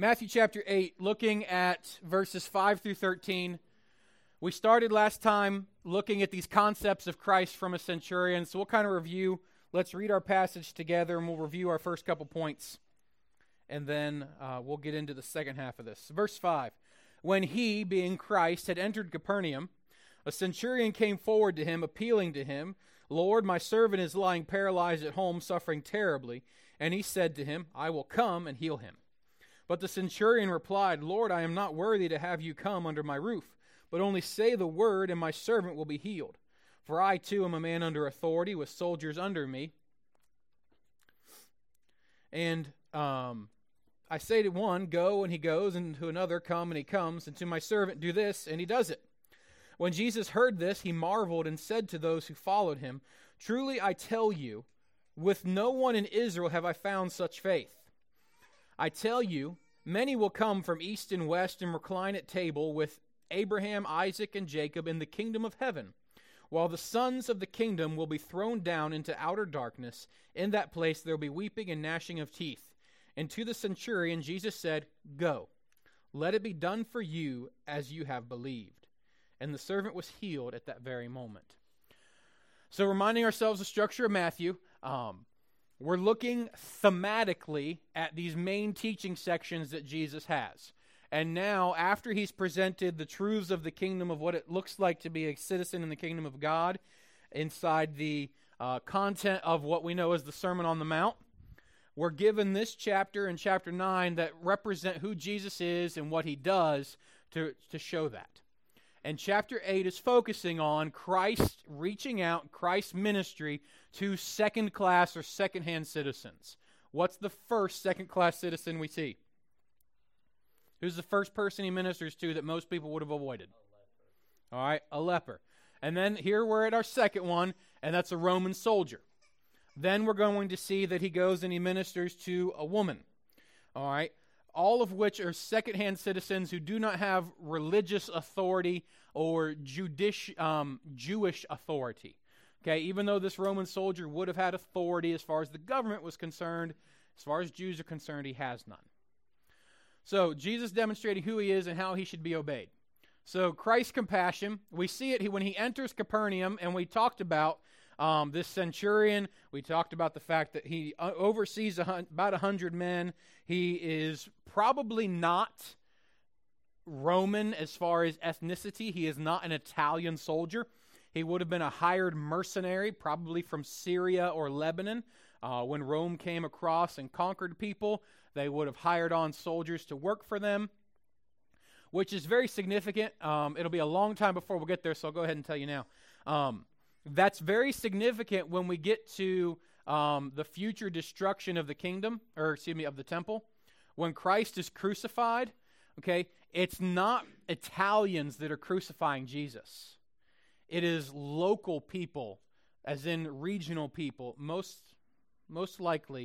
Matthew chapter 8, looking at verses 5 through 13. We started last time looking at these concepts of Christ from a centurion, so we'll kind of review. Let's read our passage together, and we'll review our first couple points, and then we'll get into the second half of this. Verse 5, when he, being Christ, had entered Capernaum, a centurion came forward to him, appealing to him, Lord, my servant is lying paralyzed at home, suffering terribly. And he said to him, I will come and heal him. But the centurion replied, Lord, I am not worthy to have you come under my roof, but only say the word, and my servant will be healed. For I too am a man under authority, with soldiers under me. And I say to one, go, and he goes, and to another, come, and he comes, and to my servant, do this, and he does it. When Jesus heard this, he marveled and said to those who followed him, truly I tell you, with no one in Israel have I found such faith. I tell you, many will come from east and west and recline at table with Abraham, Isaac, and Jacob in the kingdom of heaven, while the sons of the kingdom will be thrown down into outer darkness. In that place there will be weeping and gnashing of teeth. And to the centurion Jesus said, go, let it be done for you as you have believed. And the servant was healed at that very moment. So reminding ourselves the structure of Matthew, we're looking thematically at these main teaching sections that Jesus has. And now, after he's presented the truths of the kingdom, of what it looks like to be a citizen in the kingdom of God, inside the content of what we know as the Sermon on the Mount, we're given this chapter and chapter 9 that represent who Jesus is and what he does to show that. And chapter 8 is focusing on Christ reaching out, Christ's ministry to second-class or second-hand citizens. What's the first second-class citizen we see? Who's the first person he ministers to that most people would have avoided? A leper. All right, a leper. And then here we're at our second one, and that's a Roman soldier. Then we're going to see that he goes and he ministers to a woman. All right. All of which are second-hand citizens who do not have religious authority or Jewish authority. Okay, even though this Roman soldier would have had authority as far as the government was concerned, as far as Jews are concerned, he has none. So Jesus demonstrating who he is and how he should be obeyed. So Christ's compassion, we see it when he enters Capernaum, and we talked about this centurion. We talked about the fact that he oversees about 100 men. He is probably not Roman as far as ethnicity. He is not an Italian soldier. He would have been a hired mercenary, probably from Syria or Lebanon. When Rome came across and conquered people, they would have hired on soldiers to work for them, which is very significant. It'll be a long time before we'll get there, so I'll go ahead and tell you now. That's very significant when we get to the future destruction of the kingdom, of the temple. When Christ is crucified, okay, it's not Italians that are crucifying Jesus. It is local people, as in regional people. Most likely,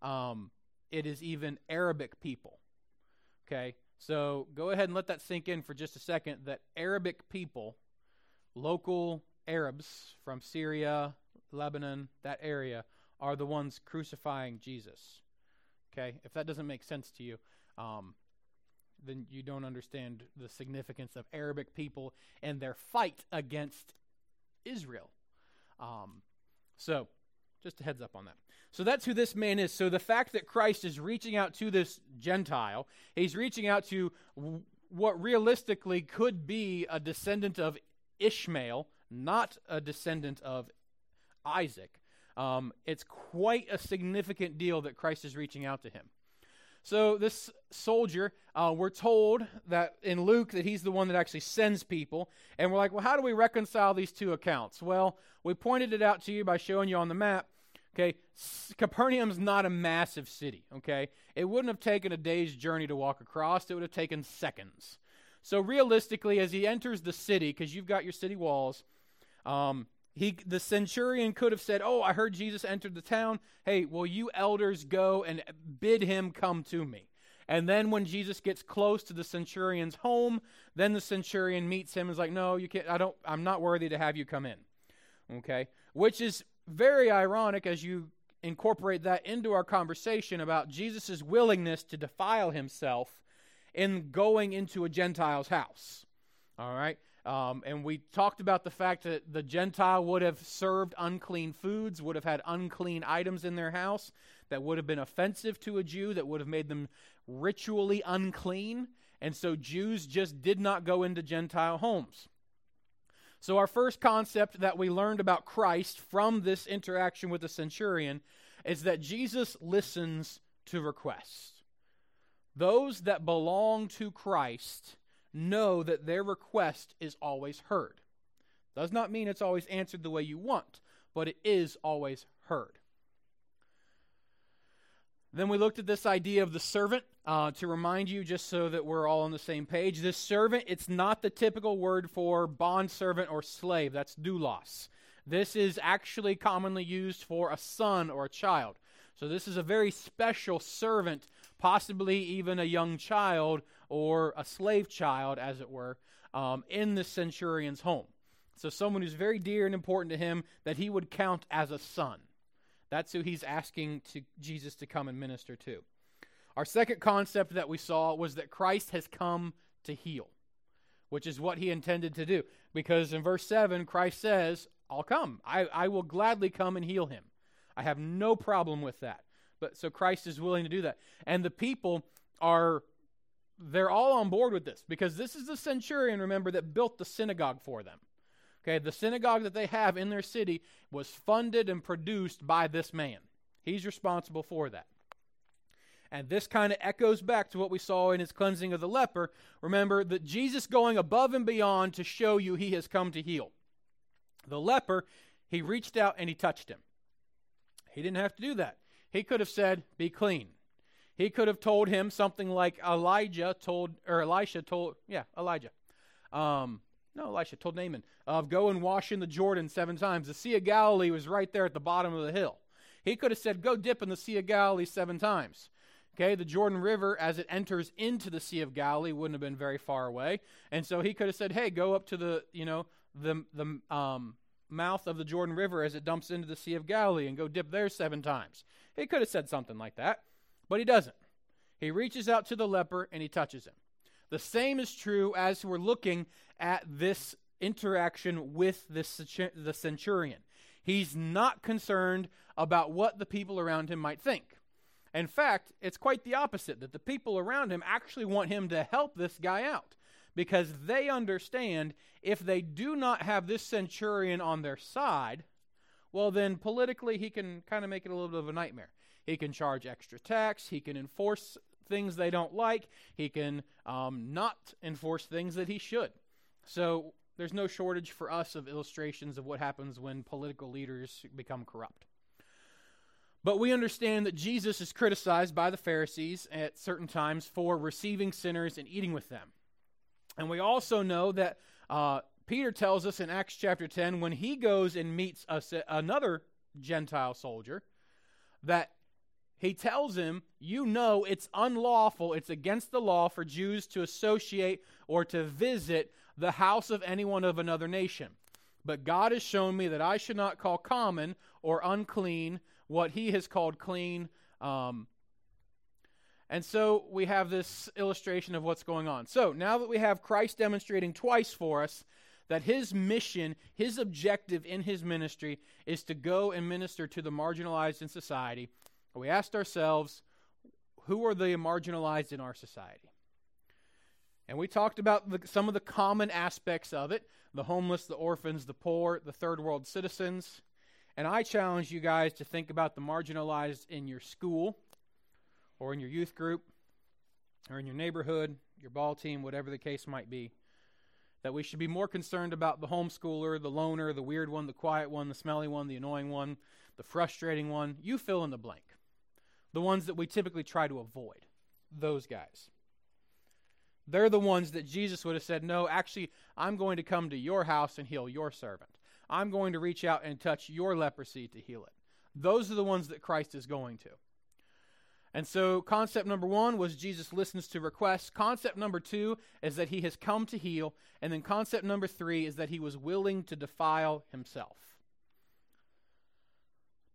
it is even Arabic people. Okay, so go ahead and let that sink in for just a second, that Arabic people, local Arabs from Syria, Lebanon, that area, are the ones crucifying Jesus. Okay, if that doesn't make sense to you, then you don't understand the significance of Arabic people and their fight against Israel. So, just a heads up on that. So that's who this man is. So the fact that Christ is reaching out to this Gentile, he's reaching out to what realistically could be a descendant of Ishmael, not a descendant of Isaac. It's quite a significant deal that Christ is reaching out to him. So this soldier, we're told that in Luke that he's the one that actually sends people. And we're like, well, how do we reconcile these two accounts? Well, we pointed it out to you by showing you on the map. Okay, Capernaum's not a massive city, okay? It wouldn't have taken a day's journey to walk across. It would have taken seconds. So realistically, as he enters the city, because you've got your city walls, the centurion could have said, oh, I heard Jesus entered the town. Hey, will you elders go and bid him come to me? And then when Jesus gets close to the centurion's home, then the centurion meets him and is like, no, you can't. I'm not worthy to have you come in. Okay? Which is very ironic as you incorporate that into our conversation about Jesus' willingness to defile himself in going into a Gentile's house. All right? And we talked about the fact that the Gentile would have served unclean foods, would have had unclean items in their house that would have been offensive to a Jew, that would have made them ritually unclean. And so Jews just did not go into Gentile homes. So our first concept that we learned about Christ from this interaction with the centurion is that Jesus listens to requests. Those that belong to Christ know that their request is always heard. Does not mean it's always answered the way you want, but it is always heard. Then we looked at this idea of the servant to remind you, just so that we're all on the same page. This servant, it's not the typical word for bondservant or slave. That's doulos. This is actually commonly used for a son or a child. So this is a very special servant, possibly even a young child or a slave child, as it were, in the centurion's home. So someone who's very dear and important to him that he would count as a son. That's who he's asking Jesus to come and minister to. Our second concept that we saw was that Christ has come to heal, which is what he intended to do. Because in verse 7, Christ says, I'll come. I will gladly come and heal him. I have no problem with that. But so Christ is willing to do that. And the people they're all on board with this, because this is the centurion, remember, that built the synagogue for them. Okay, the synagogue that they have in their city was funded and produced by this man. He's responsible for that. And this kind of echoes back to what we saw in his cleansing of the leper. Remember that Jesus going above and beyond to show you he has come to heal. The leper, he reached out and he touched him. He didn't have to do that. He could have said, be clean. He could have told him something like Elisha told Naaman, go and wash in the Jordan 7 times. The Sea of Galilee was right there at the bottom of the hill. He could have said, go dip in the Sea of Galilee 7 times. Okay, the Jordan River, as it enters into the Sea of Galilee, wouldn't have been very far away. And so he could have said, hey, go up to the mouth of the Jordan River as it dumps into the Sea of Galilee and go dip there 7 times. He could have said something like that, but he doesn't. He reaches out to the leper and he touches him. The same is true as we're looking at this interaction with the centurion. He's not concerned about what the people around him might think. In fact, it's quite the opposite, that the people around him actually want him to help this guy out, because they understand if they do not have this centurion on their side, well then politically he can kind of make it a little bit of a nightmare. He can charge extra tax, he can enforce things they don't like, he can not enforce things that he should. So there's no shortage for us of illustrations of what happens when political leaders become corrupt. But we understand that Jesus is criticized by the Pharisees at certain times for receiving sinners and eating with them. And we also know that Peter tells us in Acts chapter 10, when he goes and meets another Gentile soldier, that he tells him, it's unlawful, it's against the law for Jews to associate or to visit the house of anyone of another nation. But God has shown me that I should not call common or unclean what he has called clean. And so we have this illustration of what's going on. So now that we have Christ demonstrating twice for us that his mission, his objective in his ministry is to go and minister to the marginalized in society, we asked ourselves, who are the marginalized in our society? And we talked about some of the common aspects of it, the homeless, the orphans, the poor, the third world citizens. And I challenge you guys to think about the marginalized in your school or in your youth group or in your neighborhood, your ball team, whatever the case might be. That we should be more concerned about the homeschooler, the loner, the weird one, the quiet one, the smelly one, the annoying one, the frustrating one. You fill in the blank. The ones that we typically try to avoid. Those guys. They're the ones that Jesus would have said, no, actually, I'm going to come to your house and heal your servant. I'm going to reach out and touch your leprosy to heal it. Those are the ones that Christ is going to. And so concept number 1 was Jesus listens to requests. Concept number 2 is that he has come to heal. And then concept number 3 is that he was willing to defile himself.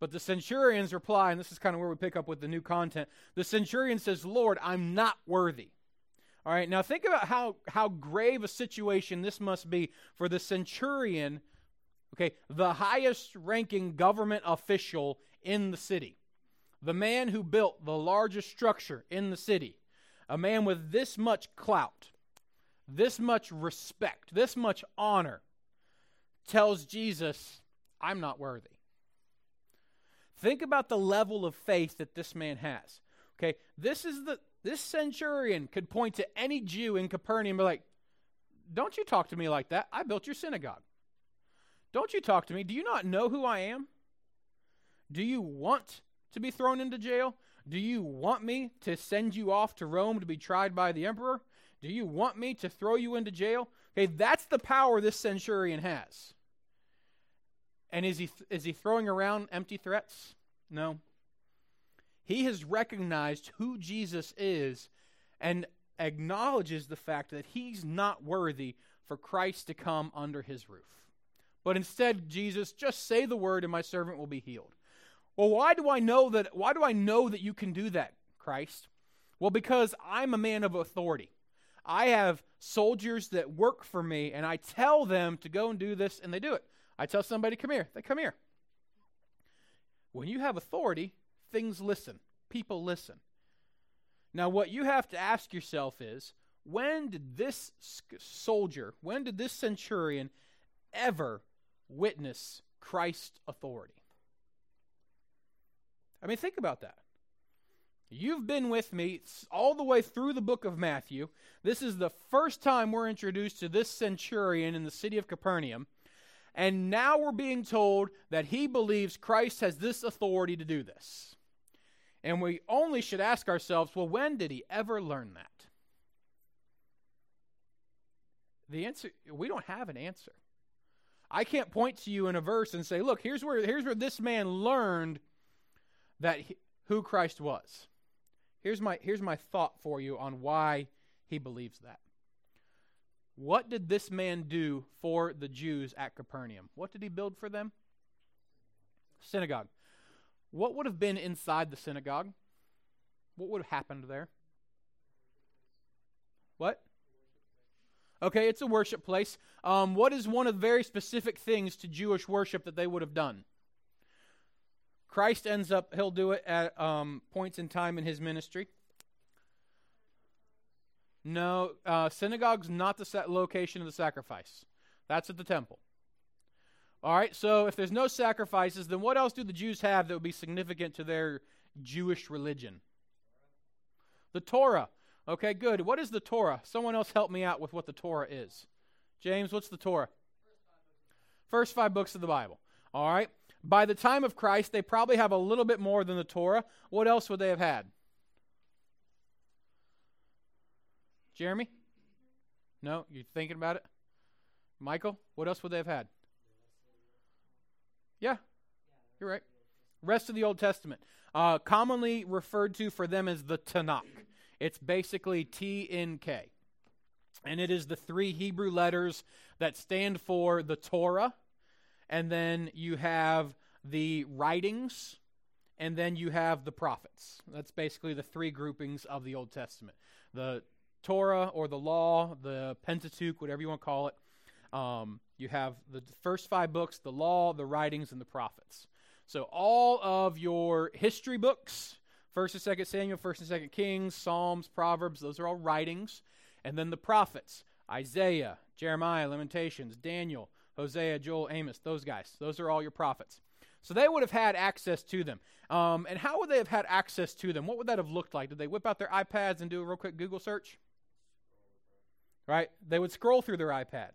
But the centurion's reply, and this is kind of where we pick up with the new content, the centurion says, Lord, I'm not worthy. All right, now think about how grave a situation this must be for the centurion, okay, the highest-ranking government official in the city, the man who built the largest structure in the city, a man with this much clout, this much respect, this much honor, tells Jesus, I'm not worthy. Think about the level of faith that this man has. Okay, this centurion could point to any Jew in Capernaum and be like, don't you talk to me like that. I built your synagogue. Don't you talk to me. Do you not know who I am? Do you want to be thrown into jail? Do you want me to send you off to Rome to be tried by the emperor? Do you want me to throw you into jail? Okay, that's the power this centurion has. And is he throwing around empty threats? No. He has recognized who Jesus is and acknowledges the fact that he's not worthy for Christ to come under his roof. But instead, Jesus, just say the word and my servant will be healed. Well, why do I know that you can do that, Christ? Well, because I'm a man of authority. I have soldiers that work for me, and I tell them to go and do this, and they do it. I tell somebody, come here. They come here. When you have authority, things listen. People listen. Now, what you have to ask yourself is, when did this soldier, when did this centurion ever witness Christ's authority? I mean, think about that. You've been with me all the way through the book of Matthew. This is the first time we're introduced to this centurion in the city of Capernaum. And now we're being told that he believes Christ has this authority to do this. And we only should ask ourselves, well, when did he ever learn that? The answer, we don't have an answer. I can't point to you in a verse and say, look, here's where this man learned that who Christ was. Here's my thought for you on why he believes that. What did this man do for the Jews at Capernaum? What did he build for them? Synagogue. What would have been inside the synagogue? What would have happened there? What? Okay, it's a worship place. What is one of the very specific things to Jewish worship that they would have done? Christ he'll do it at points in time in his ministry. No, synagogue's not the location of the sacrifice. That's at the temple. All right, so if there's no sacrifices, then what else do the Jews have that would be significant to their Jewish religion? The Torah. Okay, good. What is the Torah? Someone else help me out with what the Torah is. James, what's the Torah? First 5 books of the Bible. All right. By the time of Christ, they probably have a little bit more than the Torah. What else would they have had? Jeremy? No? You thinking about it? Michael? What else would they have had? Yeah, you're right. Rest of the Old Testament. Commonly referred to for them as the Tanakh. It's basically T-N-K. And it is the 3 Hebrew letters that stand for the Torah. And then you have the writings. And then you have the prophets. That's basically the 3 groupings of the Old Testament. The Torah or the law, the Pentateuch, whatever you want to call it. You have the first 5 books, the law, the writings, and the prophets. So all of your history books, 1st and 2nd Samuel, 1st and 2nd Kings, Psalms, Proverbs, those are all writings. And then the prophets, Isaiah, Jeremiah, Lamentations, Daniel, Hosea, Joel, Amos, those guys. Those are all your prophets. So they would have had access to them. And how would they have had access to them? What would that have looked like? Did they whip out their iPads and do a real quick Google search? Right? They would scroll through their iPad.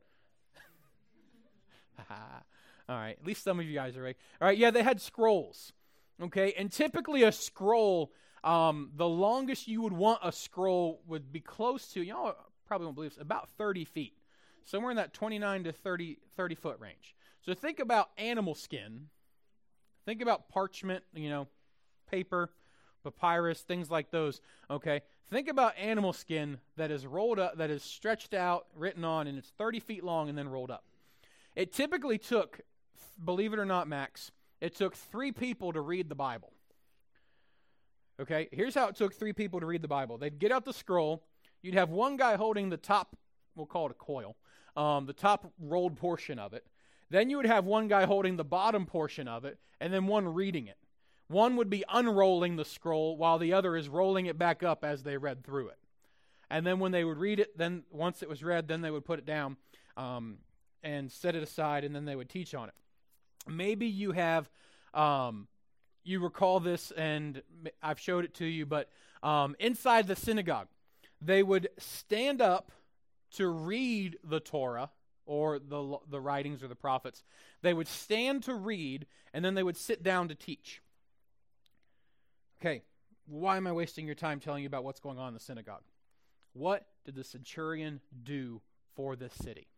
All right, at least some of you guys are right. All right, yeah, they had scrolls, okay? And typically a scroll, the longest you would want a scroll would be close to, y'all probably won't believe this, about 30 feet. Somewhere in that 29 to 30 foot range. So think about animal skin. Think about parchment, paper, papyrus, things like those, okay? Think about animal skin that is rolled up, that is stretched out, written on, and it's 30 feet long and then rolled up. It typically took, believe it or not, Max, it took 3 people to read the Bible. Okay, here's how it took 3 people to read the Bible. They'd get out the scroll. You'd have one guy holding the top, we'll call it a coil, the top rolled portion of it. Then you would have one guy holding the bottom portion of it, and then one reading it. One would be unrolling the scroll while the other is rolling it back up as they read through it. And then when they would read it, then once it was read, then they would put it down and set it aside, and then they would teach on it. Maybe you have, you recall this, and I've showed it to you, but inside the synagogue, they would stand up to read the Torah, or the writings or the prophets. They would stand to read, and then they would sit down to teach. Okay, why am I wasting your time telling you about what's going on in the synagogue? What did the centurion do for this city?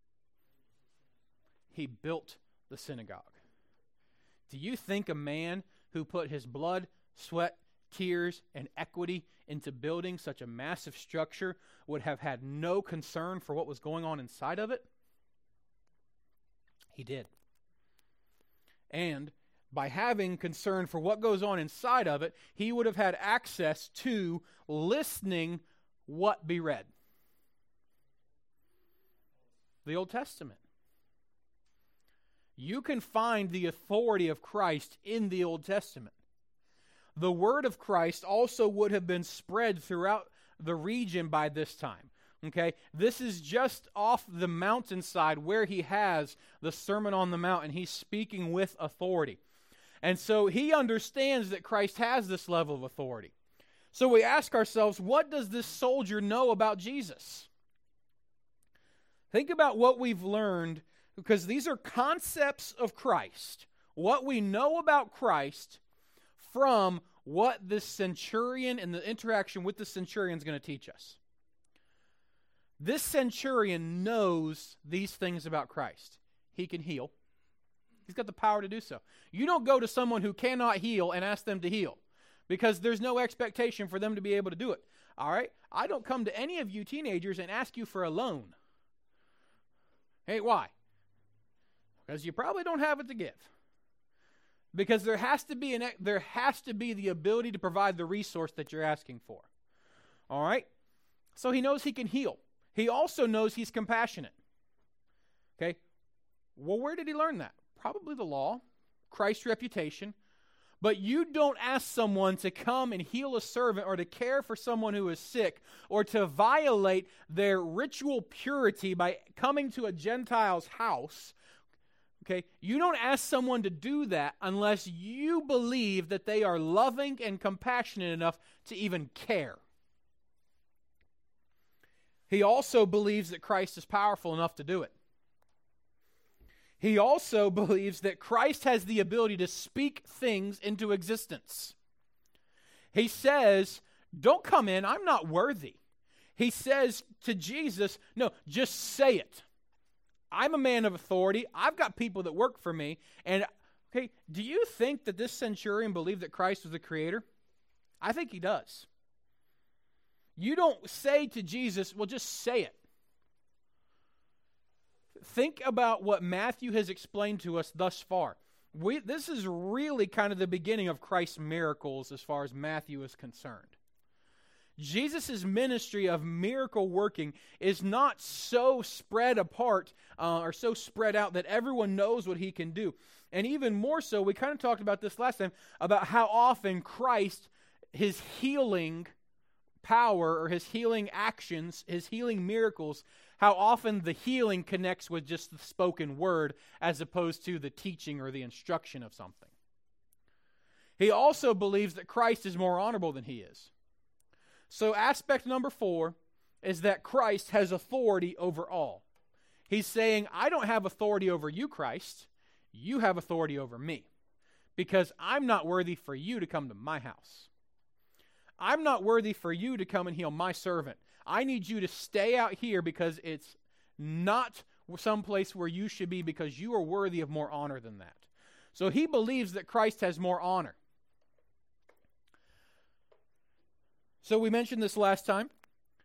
He built the synagogue. Do you think a man who put his blood, sweat, tears, and equity into building such a massive structure would have had no concern for what was going on inside of it? He did. And by having concern for what goes on inside of it, he would have had access to listening what be read. The Old Testament. You can find the authority of Christ in the Old Testament. The word of Christ also would have been spread throughout the region by this time. Okay, this is just off the mountainside where he has the Sermon on the Mount, and he's speaking with authority. And so he understands that Christ has this level of authority. So we ask ourselves, what does this soldier know about Jesus? Think about what we've learned, because these are concepts of Christ. What we know about Christ from what this centurion and the interaction with the centurion is going to teach us. This centurion knows these things about Christ. He can heal. He's got the power to do so. You don't go to someone who cannot heal and ask them to heal, because there's no expectation for them to be able to do it. All right? I don't come to any of you teenagers and ask you for a loan. Hey, why? Because you probably don't have it to give. Because there has to be the ability to provide the resource that you're asking for. All right? So he knows he can heal. He also knows he's compassionate. Okay? Well, where did he learn that? Probably the law, Christ's reputation. But you don't ask someone to come and heal a servant or to care for someone who is sick or to violate their ritual purity by coming to a Gentile's house. Okay? You don't ask someone to do that unless you believe that they are loving and compassionate enough to even care. He also believes that Christ is powerful enough to do it. He also believes that Christ has the ability to speak things into existence. He says, don't come in, I'm not worthy. He says to Jesus, no, just say it. I'm a man of authority. I've got people that work for me. And, okay, do you think that this centurion believed that Christ was the creator? I think he does. You don't say to Jesus, well, just say it. Think about what Matthew has explained to us thus far. This is really kind of the beginning of Christ's miracles as far as Matthew is concerned. Jesus' ministry of miracle working is not so spread apart or so spread out that everyone knows what he can do. And even more so, we kind of talked about this last time, about how often Christ, his healing power or his healing actions, his healing miracles, how often the healing connects with just the spoken word as opposed to the teaching or the instruction of something. He also believes that Christ is more honorable than he is. So aspect number 4 is that Christ has authority over all. He's saying, I don't have authority over you, Christ. You have authority over me, because I'm not worthy for you to come to my house. I'm not worthy for you to come and heal my servant. I need you to stay out here because it's not someplace where you should be, because you are worthy of more honor than that. So he believes that Christ has more honor. So we mentioned this last time.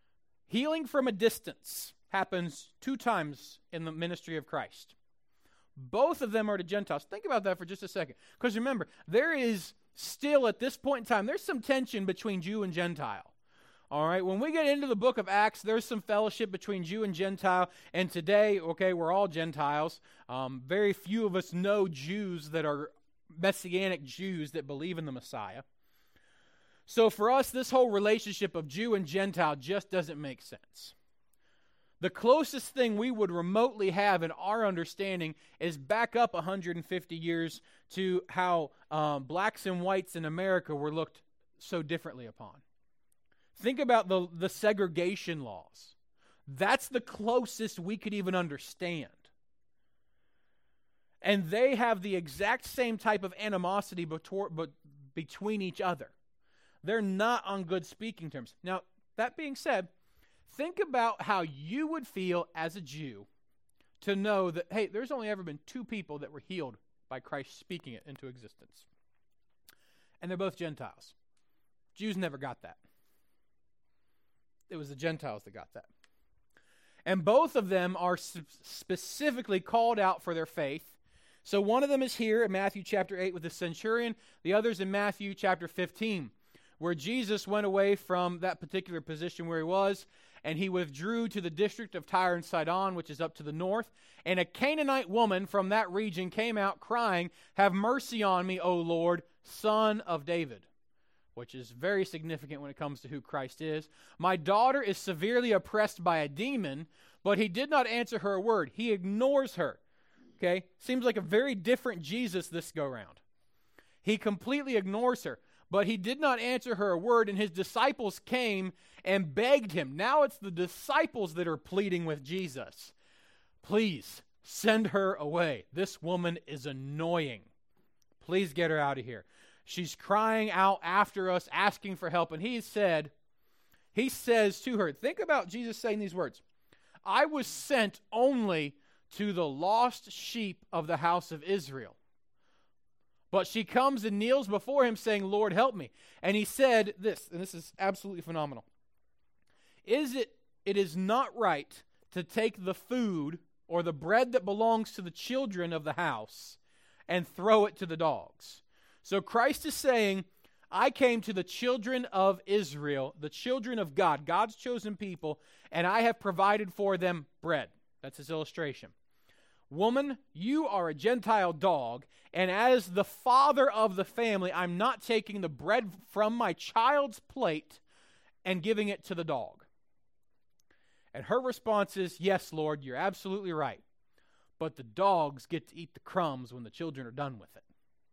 Healing from a distance happens 2 times in the ministry of Christ. Both of them are to Gentiles. Think about that for just a second. Because remember, there is still at this point in time, there's some tension between Jew and Gentile. All right, when we get into the book of Acts, there's some fellowship between Jew and Gentile. And today, okay, we're all Gentiles. Very few of us know Jews that are Messianic Jews that believe in the Messiah. So for us, this whole relationship of Jew and Gentile just doesn't make sense. The closest thing we would remotely have in our understanding is back up 150 years to how blacks and whites in America were looked so differently upon. Think about the segregation laws. That's the closest we could even understand. And they have the exact same type of animosity between each other. They're not on good speaking terms. Now, that being said, think about how you would feel as a Jew to know that, hey, there's only ever been 2 people that were healed by Christ speaking it into existence. And they're both Gentiles. Jews never got that. It was the Gentiles that got that. And both of them are specifically called out for their faith. So one of them is here in Matthew chapter 8 with the centurion. The other's in Matthew chapter 15, where Jesus went away from that particular position where he was, and he withdrew to the district of Tyre and Sidon, which is up to the north. And a Canaanite woman from that region came out crying, "Have mercy on me, O Lord, Son of David." Which is very significant when it comes to who Christ is. "My daughter is severely oppressed by a demon," but he did not answer her a word. He ignores her. Okay? Seems like a very different Jesus this go-round. He completely ignores her, but he did not answer her a word, and his disciples came and begged him. Now it's the disciples that are pleading with Jesus. "Please, send her away. This woman is annoying. Please get her out of here. She's crying out after us, asking for help." And he says to her, think about Jesus saying these words, "I was sent only to the lost sheep of the house of Israel." But she comes and kneels before him saying, "Lord, help me." And he said this, and this is absolutely phenomenal. It is not right to take the food or the bread that belongs to the children of the house and throw it to the dogs." So Christ is saying, I came to the children of Israel, the children of God, God's chosen people, and I have provided for them bread. That's his illustration. "Woman, you are a Gentile dog, and as the father of the family, I'm not taking the bread from my child's plate and giving it to the dog." And her response is, "Yes, Lord, you're absolutely right. But the dogs get to eat the crumbs when the children are done with it."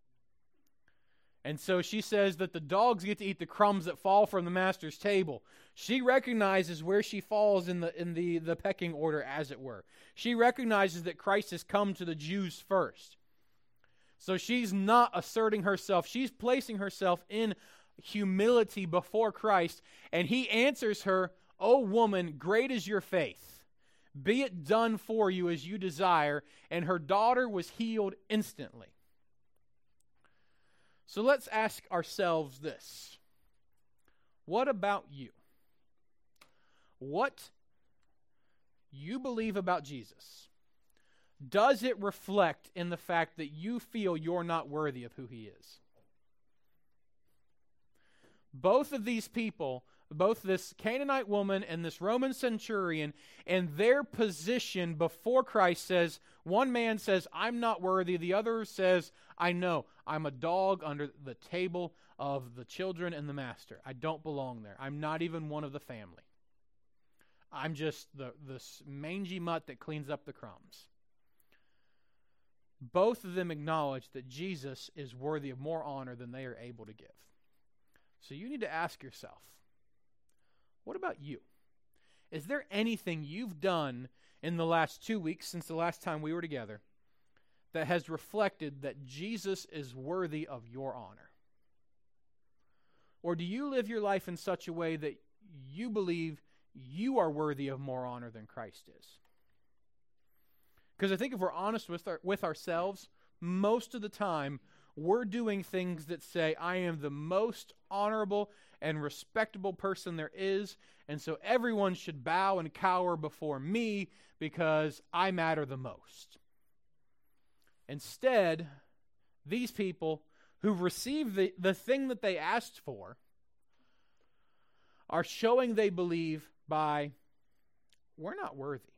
And so she says that the dogs get to eat the crumbs that fall from the master's table. She recognizes where she falls in the pecking order, as it were. She recognizes that Christ has come to the Jews first. So she's not asserting herself. She's placing herself in humility before Christ. And he answers her, "O woman, great is your faith. Be it done for you as you desire." And her daughter was healed instantly. So let's ask ourselves this. What about you? What you believe about Jesus, does it reflect in the fact that you feel you're not worthy of who he is? Both of these people, both this Canaanite woman and this Roman centurion, and their position before Christ says, one man says, "I'm not worthy." The other says, "I know, I'm a dog under the table of the children and the master. I don't belong there. I'm not even one of the family. I'm just the mangy mutt that cleans up the crumbs." Both of them acknowledge that Jesus is worthy of more honor than they are able to give. So you need to ask yourself, what about you? Is there anything you've done in the last 2 weeks since the last time we were together that has reflected that Jesus is worthy of your honor? Or do you live your life in such a way that you believe you are worthy of more honor than Christ is? Because I think if we're honest with ourselves, most of the time we're doing things that say, "I am the most honorable and respectable person there is, and so everyone should bow and cower before me because I matter the most." Instead, these people who've received the thing that they asked for are showing they believe by, we're not worthy.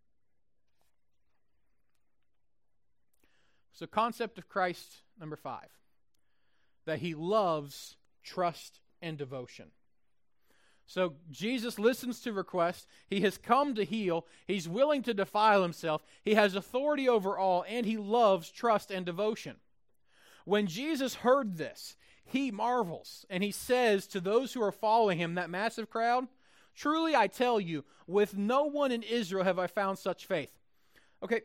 So concept of Christ, number 5, that he loves trust and devotion. So Jesus listens to requests. He has come to heal. He's willing to defile himself. He has authority over all, and he loves trust and devotion. When Jesus heard this, he marvels, and he says to those who are following him, that massive crowd, "Truly I tell you, with no one in Israel have I found such faith." Okay,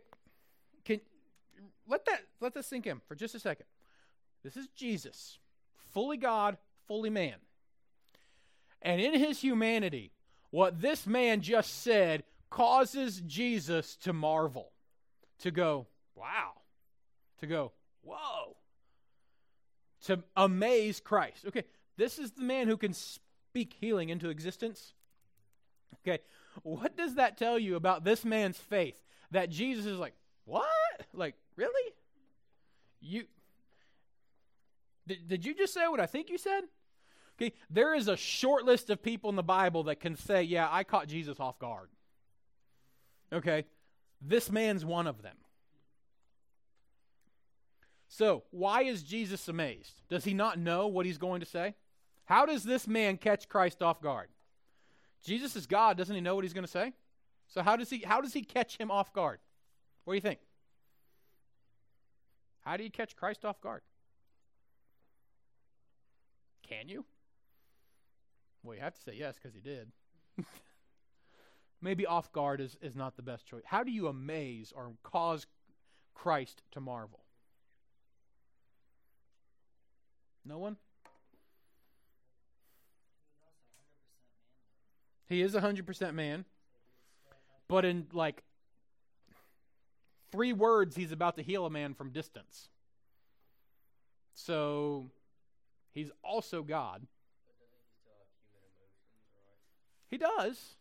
let that sink in for just a second. This is Jesus, fully God, fully man. And in his humanity, what this man just said causes Jesus to marvel, to go, wow, to go, whoa, to amaze Christ. Okay, this is the man who can speak healing into existence. Okay, what does that tell you about this man's faith? That Jesus is like, what? Like, really? Did you just say what I think you said? Okay, there is a short list of people in the Bible that can say, yeah, I caught Jesus off guard. Okay, this man's one of them. So, why is Jesus amazed? Does he not know what he's going to say? How does this man catch Christ off guard? Jesus is God, doesn't he know what he's going to say? So how does he catch him off guard? What do you think? How do you catch Christ off guard? Can you? Well, you have to say yes because he did. Maybe off guard is not the best choice. How do you amaze or cause Christ to marvel? No one? He is 100% man. But in like 3 words, he's about to heal a man from distance. So he's also God. But doesn't he still have human emotions, right? He does.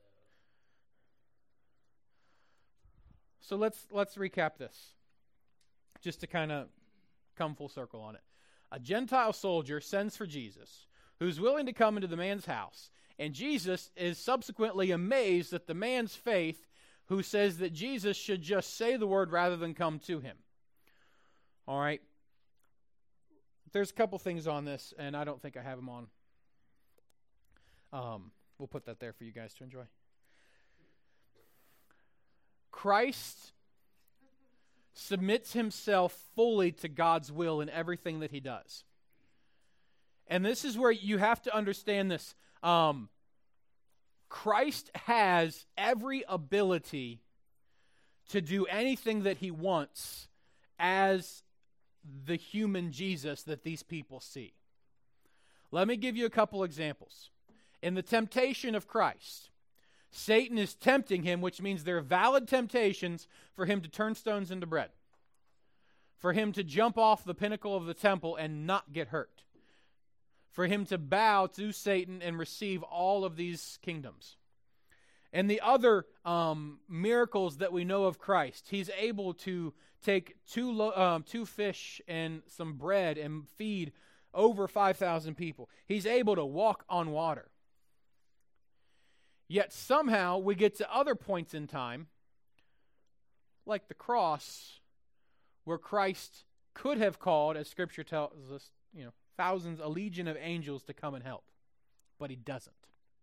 So let's recap this, just to kind of come full circle on it. A Gentile soldier sends for Jesus, who's willing to come into the man's house, and Jesus is subsequently amazed at the man's faith, who says that Jesus should just say the word rather than come to him. All right. There's a couple things on this, and I don't think I have them on. We'll put that there for you guys to enjoy. Christ submits himself fully to God's will in everything that he does. And this is where you have to understand this. Christ has every ability to do anything that he wants as the human Jesus that these people see. Let me give you a couple examples. In the temptation of Christ, Satan is tempting him, which means there are valid temptations for him to turn stones into bread, for him to jump off the pinnacle of the temple and not get hurt, for him to bow to Satan and receive all of these kingdoms. And the other miracles that we know of Christ, he's able to take 2 fish and some bread and feed over 5,000 people. He's able to walk on water. Yet somehow we get to other points in time, like the cross, where Christ could have called, as Scripture tells us, thousands, a legion of angels to come and help. But he doesn't.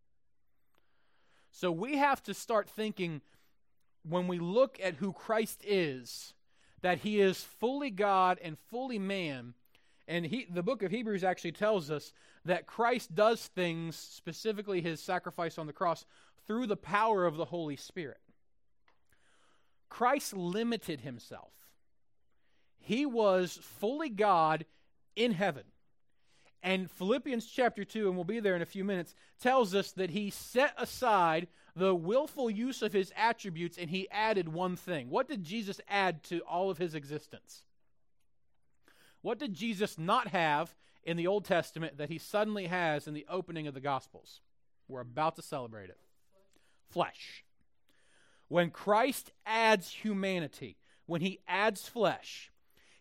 So we have to start thinking, when we look at who Christ is, that he is fully God and fully man. And the book of Hebrews actually tells us that Christ does things, specifically his sacrifice on the cross, through the power of the Holy Spirit. Christ limited himself. He was fully God in heaven. And Philippians chapter 2, and we'll be there in a few minutes, tells us that he set aside the willful use of his attributes and he added one thing. What did Jesus add to all of his existence? What did Jesus not have in the Old Testament that he suddenly has in the opening of the Gospels? We're about to celebrate it. Flesh. When Christ adds humanity, when he adds flesh,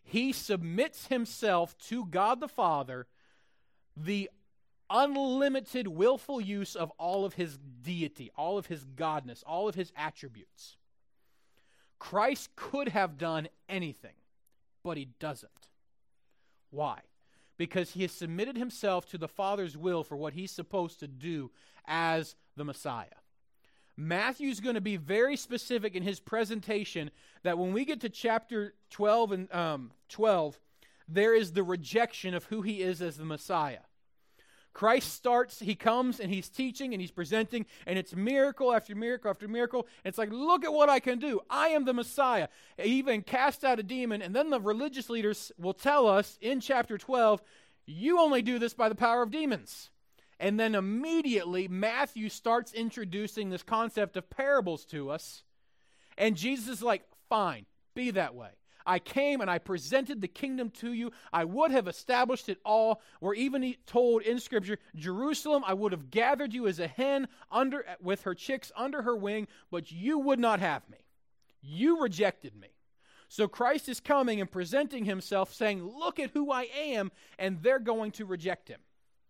He submits himself to God the Father, the unlimited willful use of all of his deity, all of his godness, all of his attributes. Christ could have done anything, but he doesn't. Why? Because he has submitted himself to the Father's will for what he's supposed to do as the Messiah. Matthew's going to be very specific in his presentation that when we get to chapter 12 and 12, there is the rejection of who he is as the Messiah. Christ starts, he comes and he's teaching and he's presenting, and it's miracle after miracle after miracle. And it's like, look at what I can do. I am the Messiah. He even cast out a demon, and then the religious leaders will tell us in chapter 12, you only do this by the power of demons. And then immediately Matthew starts introducing this concept of parables to us. And Jesus is like, fine, be that way. I came and I presented the kingdom to you. I would have established it all. We're even told in Scripture, Jerusalem, I would have gathered you as a hen with her chicks under her wing, but you would not have me. You rejected me. So Christ is coming and presenting himself saying, look at who I am, and they're going to reject him.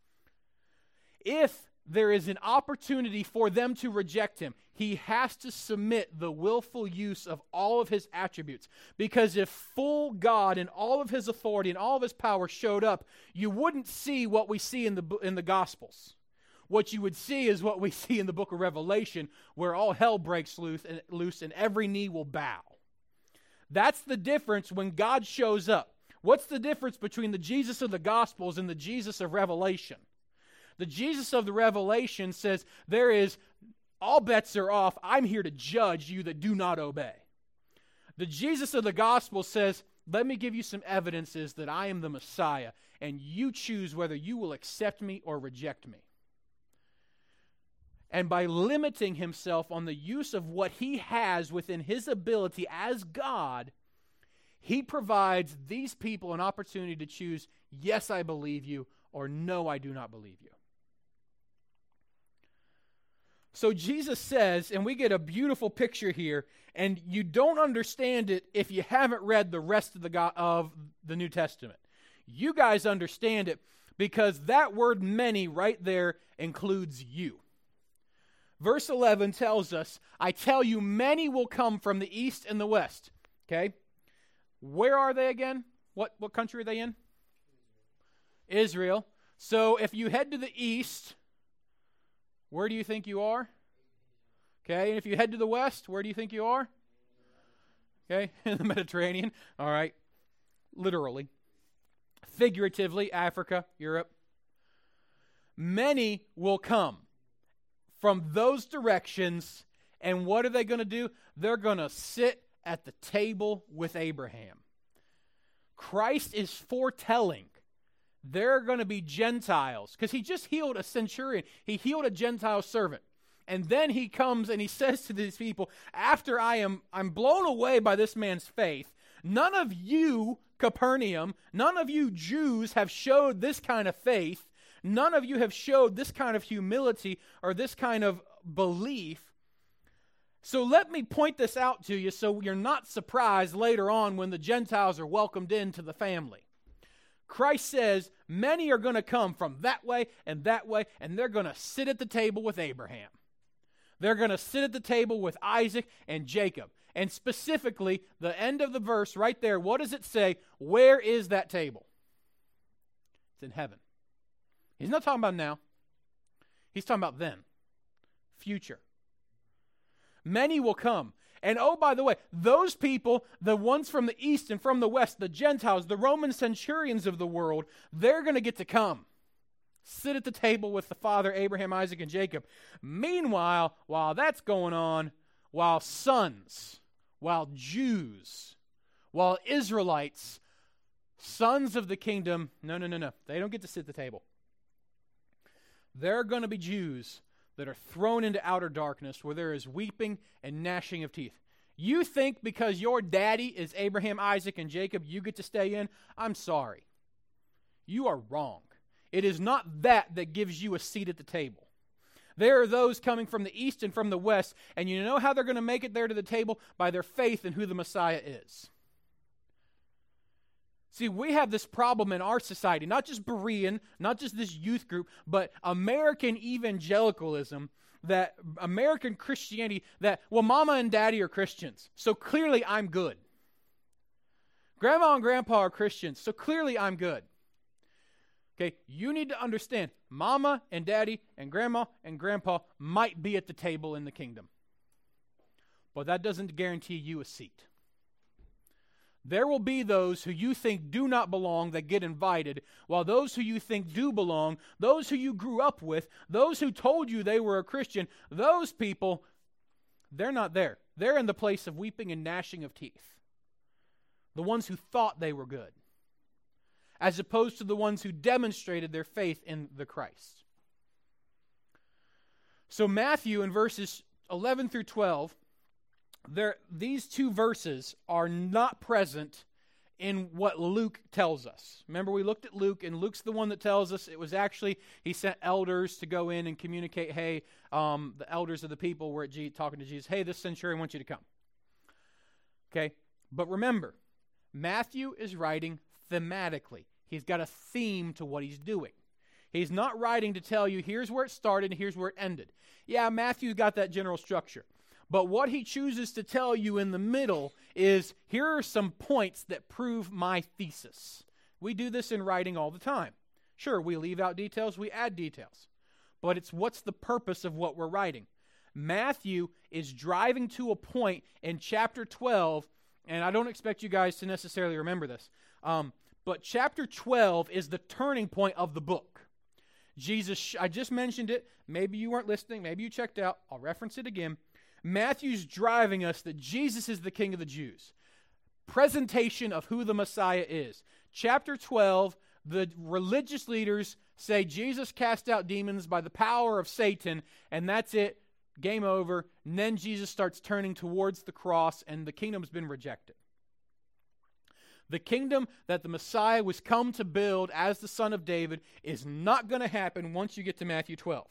If there is an opportunity for them to reject him, he has to submit the willful use of all of his attributes. Because if full God and all of his authority and all of his power showed up, you wouldn't see what we see in the Gospels. What you would see is what we see in the book of Revelation, where all hell breaks loose and every knee will bow. That's the difference when God shows up. What's the difference between the Jesus of the Gospels and the Jesus of Revelation? The Jesus of the Revelation says, all bets are off. I'm here to judge you that do not obey. The Jesus of the Gospel says, let me give you some evidences that I am the Messiah, and you choose whether you will accept me or reject me. And by limiting himself on the use of what he has within his ability as God, he provides these people an opportunity to choose, yes, I believe you, or no, I do not believe you. So Jesus says, and we get a beautiful picture here, and you don't understand it if you haven't read the rest of the New Testament. You guys understand it because that word many right there includes you. Verse 11 tells us, I tell you, many will come from the east and the west. Okay? Where are they again? What country are they in? Israel. So if you head to the east, where do you think you are? Okay, and if you head to the west, where do you think you are? Okay, in the Mediterranean. All right, literally. Figuratively, Africa, Europe. Many will come from those directions, and what are they going to do? They're going to sit at the table with Abraham. Christ is foretelling there are going to be Gentiles, because he just healed a centurion. He healed a Gentile servant. And then he comes and he says to these people, after I'm blown away by this man's faith, none of you, Capernaum, none of you Jews have showed this kind of faith. None of you have showed this kind of humility or this kind of belief. So let me point this out to you so you're not surprised later on when the Gentiles are welcomed into the family. Christ says many are going to come from that way, and they're going to sit at the table with Abraham. They're going to sit at the table with Isaac and Jacob. And specifically, the end of the verse right there, what does it say? Where is that table? It's in heaven. He's not talking about now. He's talking about then. Future. Many will come. And oh, by the way, those people, the ones from the east and from the west, the Gentiles, the Roman centurions of the world, they're going to get to come. Sit at the table with the father, Abraham, Isaac, and Jacob. Meanwhile, while that's going on, while sons, while Jews, while Israelites, sons of the kingdom, no. They don't get to sit at the table. There are going to be Jews that are thrown into outer darkness where there is weeping and gnashing of teeth. You think because your daddy is Abraham, Isaac, and Jacob, you get to stay in? I'm sorry. You are wrong. It is not that gives you a seat at the table. There are those coming from the east and from the west, and you know how they're going to make it there to the table? By their faith in who the Messiah is. See, we have this problem in our society, not just Berean, not just this youth group, but American evangelicalism, that American Christianity, that, well, mama and daddy are Christians, so clearly I'm good. Grandma and grandpa are Christians, so clearly I'm good. Okay, you need to understand, mama and daddy and grandma and grandpa might be at the table in the kingdom, but that doesn't guarantee you a seat. There will be those who you think do not belong that get invited, while those who you think do belong, those who you grew up with, those who told you they were a Christian, those people, they're not there. They're in the place of weeping and gnashing of teeth. The ones who thought they were good, as opposed to the ones who demonstrated their faith in the Christ. So Matthew in verses 11 through 12, these two verses are not present in what Luke tells us. Remember, we looked at Luke, and Luke's the one that tells us it was actually, he sent elders to go in and communicate, hey, the elders of the people were talking to Jesus, hey, this centurion wants you to come. Okay, but remember, Matthew is writing thematically. He's got a theme to what he's doing. He's not writing to tell you, here's where it started and here's where it ended. Yeah, Matthew's got that general structure. But what he chooses to tell you in the middle is, here are some points that prove my thesis. We do this in writing all the time. Sure, we leave out details, we add details. But it's what's the purpose of what we're writing. Matthew is driving to a point in chapter 12, and I don't expect you guys to necessarily remember this, but chapter 12 is the turning point of the book. Jesus, I just mentioned it. Maybe you weren't listening. Maybe you checked out. I'll reference it again. Matthew's driving us that Jesus is the King of the Jews. Presentation of who the Messiah is. Chapter 12, the religious leaders say Jesus cast out demons by the power of Satan, and that's it. Game over. And then Jesus starts turning towards the cross, and the kingdom's been rejected. The kingdom that the Messiah was come to build as the Son of David is not going to happen once you get to Matthew 12.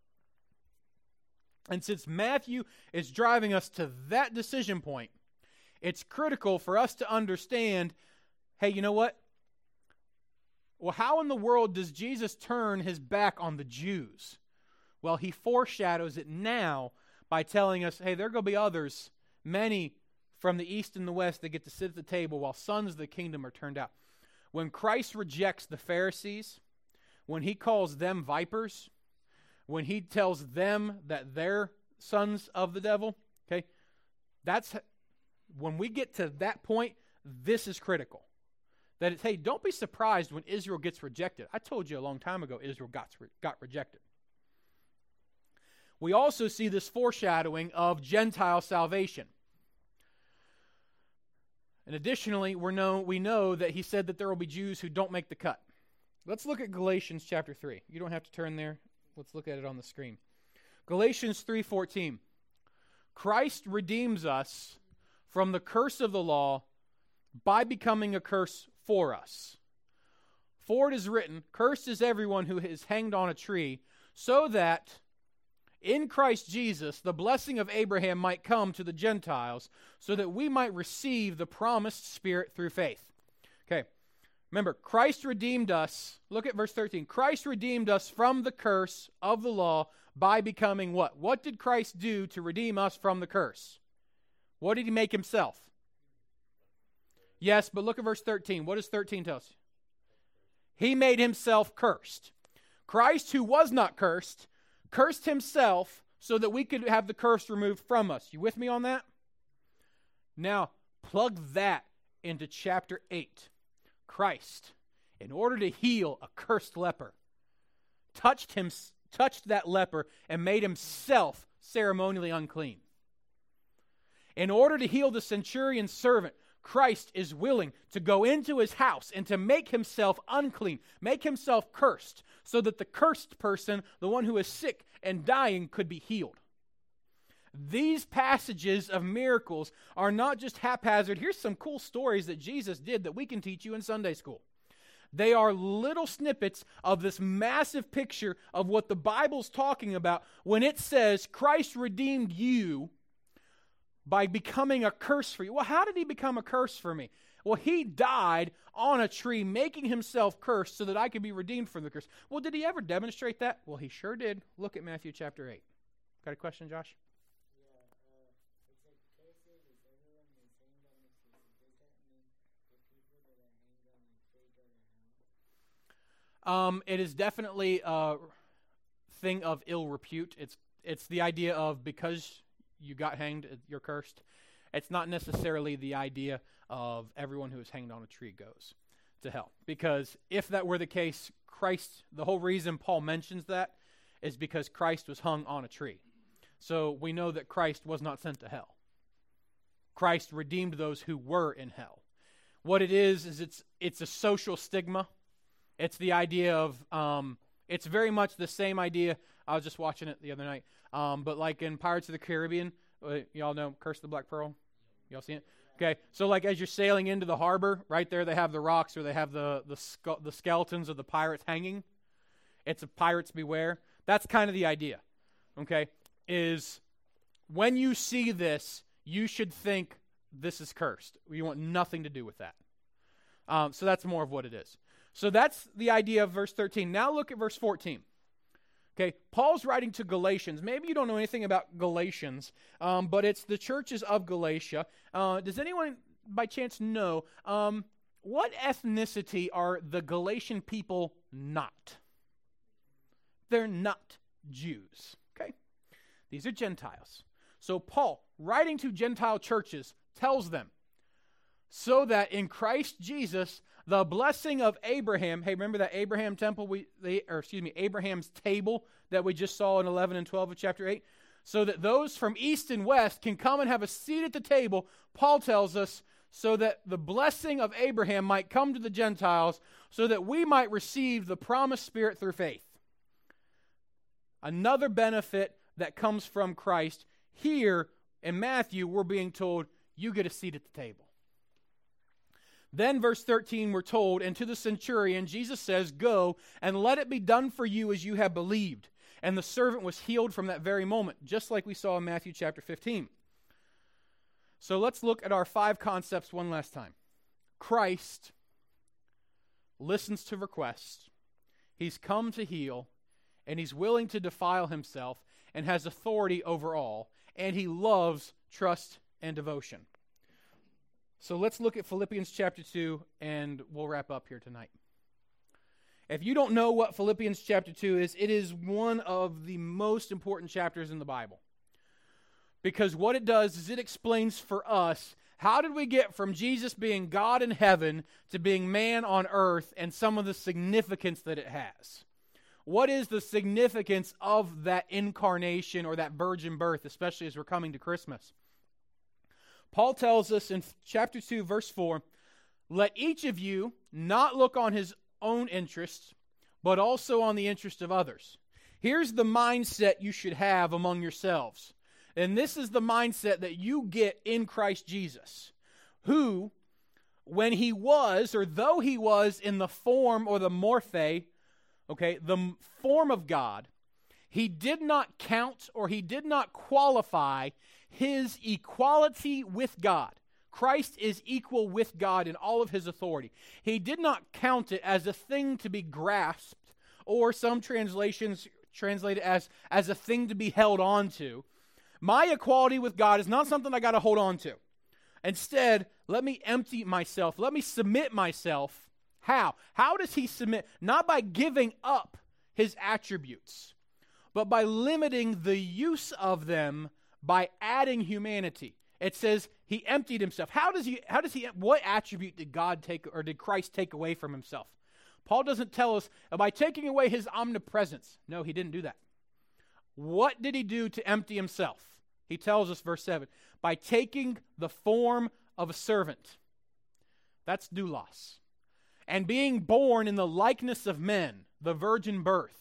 And since Matthew is driving us to that decision point, it's critical for us to understand, hey, you know what? Well, how in the world does Jesus turn his back on the Jews? Well, he foreshadows it now by telling us, hey, there are going to be others, many from the east and the west that get to sit at the table while sons of the kingdom are turned out. When Christ rejects the Pharisees, when he calls them vipers, when he tells them that they're sons of the devil, okay, that's when we get to that point, this is critical. That it's, hey, don't be surprised when Israel gets rejected. I told you a long time ago Israel got rejected. We also see this foreshadowing of Gentile salvation. And additionally, we know that he said that there will be Jews who don't make the cut. Let's look at Galatians chapter 3. You don't have to turn there. Let's look at it on the screen. Galatians 3:14. Christ redeems us from the curse of the law by becoming a curse for us. For it is written, cursed is everyone who is hanged on a tree, so that in Christ Jesus the blessing of Abraham might come to the Gentiles, so that we might receive the promised Spirit through faith. Okay. Remember, Christ redeemed us. Look at verse 13. Christ redeemed us from the curse of the law by becoming what? What did Christ do to redeem us from the curse? What did he make himself? Yes, but look at verse 13. What does 13 tell us? He made himself cursed. Christ, who was not cursed, cursed himself so that we could have the curse removed from us. You with me on that? Now, plug that into chapter 8. Christ, in order to heal a cursed leper, touched that leper and made himself ceremonially unclean. In order to heal the centurion's servant, Christ is willing to go into his house and to make himself unclean, make himself cursed, so that the cursed person, the one who is sick and dying, could be healed. These passages of miracles are not just haphazard. Here's some cool stories that Jesus did that we can teach you in Sunday school. They are little snippets of this massive picture of what the Bible's talking about when it says Christ redeemed you by becoming a curse for you. Well, how did he become a curse for me? Well, he died on a tree, making himself cursed so that I could be redeemed from the curse. Well, did he ever demonstrate that? Well, he sure did. Look at Matthew chapter 8. Got a question, Josh? It is definitely a thing of ill repute. It's the idea of because you got hanged, you're cursed. It's not necessarily the idea of everyone who is hanged on a tree goes to hell. Because if that were the case, Christ, the whole reason Paul mentions that is because Christ was hung on a tree. So we know that Christ was not sent to hell. Christ redeemed those who were in hell. What it is it's a social stigma. It's the idea of, it's very much the same idea. I was just watching it the other night. But like in Pirates of the Caribbean, y'all know Curse of the Black Pearl? Y'all seen it? Okay, so like as you're sailing into the harbor, right there they have the rocks or they have the skeletons of the pirates hanging. It's a pirates beware. That's kind of the idea, okay, is when you see this, you should think this is cursed. You want nothing to do with that. So that's more of what it is. So that's the idea of verse 13. Now look at verse 14. Okay, Paul's writing to Galatians. Maybe you don't know anything about Galatians, but it's the churches of Galatia. Does anyone by chance know what ethnicity are the Galatian people not? They're not Jews. Okay, these are Gentiles. So Paul, writing to Gentile churches, tells them, so that in Christ Jesus, the blessing of Abraham, hey, remember that Abraham's table that we just saw in 11 and 12 of chapter 8? So that those from east and west can come and have a seat at the table, Paul tells us, so that the blessing of Abraham might come to the Gentiles, so that we might receive the promised Spirit through faith. Another benefit that comes from Christ. Here in Matthew, we're being told, you get a seat at the table. Then verse 13 we're told, and to the centurion Jesus says, go and let it be done for you as you have believed. And the servant was healed from that very moment, just like we saw in Matthew chapter 15. So let's look at our 5 concepts one last time. Christ listens to requests. He's come to heal, and he's willing to defile himself, and has authority over all, and he loves trust and devotion. So let's look at Philippians chapter 2, and we'll wrap up here tonight. If you don't know what Philippians chapter 2 is, it is one of the most important chapters in the Bible. Because what it does is it explains for us, how did we get from Jesus being God in heaven to being man on earth, and some of the significance that it has. What is the significance of that incarnation or that virgin birth, especially as we're coming to Christmas? Paul tells us in chapter 2, verse 4, let each of you not look on his own interests, but also on the interest of others. Here's the mindset you should have among yourselves. And this is the mindset that you get in Christ Jesus, who, when he was, or though he was in the form or the morphe, okay, the form of God, he did not count or he did not qualify his equality with God. Christ is equal with God in all of his authority. He did not count it as a thing to be grasped, or some translations translate it as a thing to be held on to. My equality with God is not something I got to hold on to. Instead, let me empty myself. Let me submit myself. How? How does he submit? Not by giving up his attributes, but by limiting the use of them by adding humanity. It says he emptied himself. What attribute did God take, or did Christ take away from himself? Paul doesn't tell us by taking away his omnipresence. No, he didn't do that. What did he do to empty himself? He tells us, verse 7, by taking the form of a servant. That's doulos. And being born in the likeness of men, the virgin birth.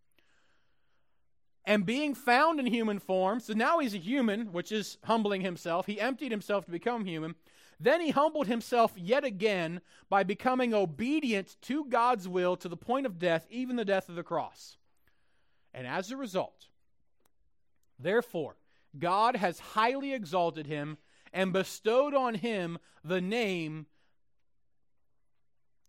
And being found in human form, so now he's a human, which is humbling himself. He emptied himself to become human. Then he humbled himself yet again by becoming obedient to God's will to the point of death, even the death of the cross. And as a result, therefore, God has highly exalted him and bestowed on him the name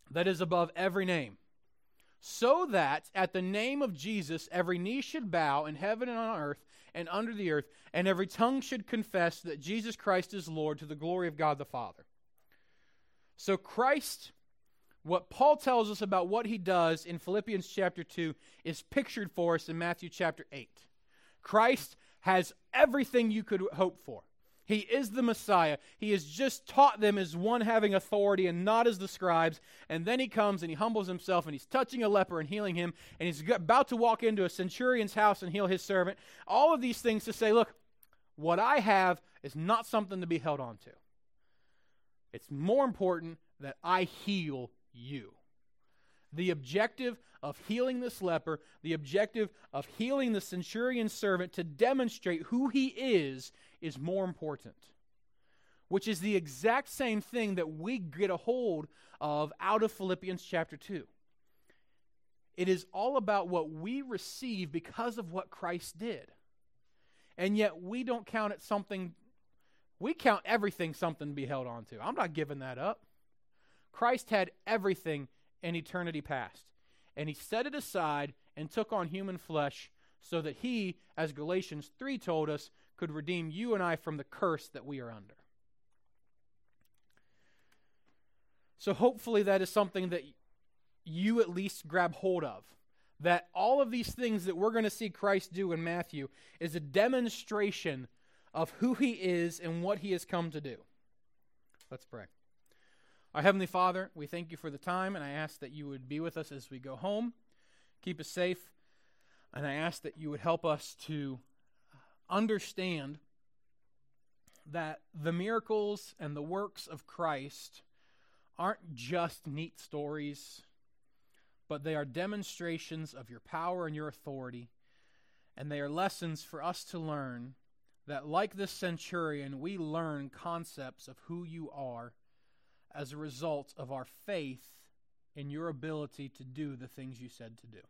that is above every name, so that at the name of Jesus every knee should bow in heaven and on earth and under the earth, and every tongue should confess that Jesus Christ is Lord, to the glory of God the Father. So Christ, what Paul tells us about what he does in Philippians chapter 2, is pictured for us in Matthew chapter 8. Christ has everything you could hope for. He is the Messiah. He has just taught them as one having authority and not as the scribes. And then he comes and he humbles himself and he's touching a leper and healing him. And he's about to walk into a centurion's house and heal his servant. All of these things to say, look, what I have is not something to be held on to. It's more important that I heal you. The objective of healing this leper, the objective of healing the centurion's servant to demonstrate who he is more important. Which is the exact same thing that we get a hold of out of Philippians chapter 2. It is all about what we receive because of what Christ did. And yet we don't count it something, we count everything something to be held on to. I'm not giving that up. Christ had everything in eternity past. And he set it aside and took on human flesh so that he, as Galatians 3 told us, could redeem you and I from the curse that we are under. So hopefully that is something that you at least grab hold of. That all of these things that we're going to see Christ do in Matthew is a demonstration of who he is and what he has come to do. Let's pray. Our Heavenly Father, we thank you for the time, and I ask that you would be with us as we go home. Keep us safe, and I ask that you would help us to understand that the miracles and the works of Christ aren't just neat stories, but they are demonstrations of your power and your authority, and they are lessons for us to learn that, like this centurion, we learn concepts of who you are as a result of our faith in your ability to do the things you said to do.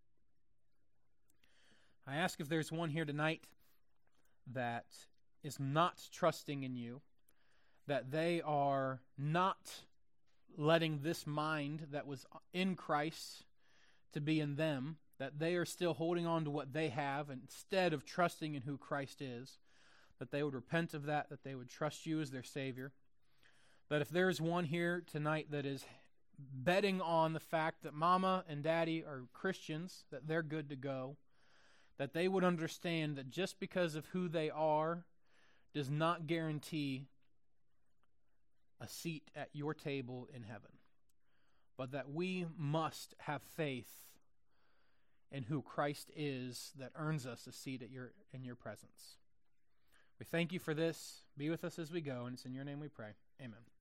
I ask if there's one here tonight that is not trusting in you, that they are not letting this mind that was in Christ to be in them, that they are still holding on to what they have instead of trusting in who Christ is, that they would repent of that they would trust you as their Savior. That if there is one here tonight that is betting on the fact that Mama and Daddy are Christians, that they're good to go, that they would understand that just because of who they are does not guarantee a seat at your table in heaven, but that we must have faith in who Christ is that earns us a seat in your presence. We thank you for this. Be with us as we go, and it's in your name we pray. Amen.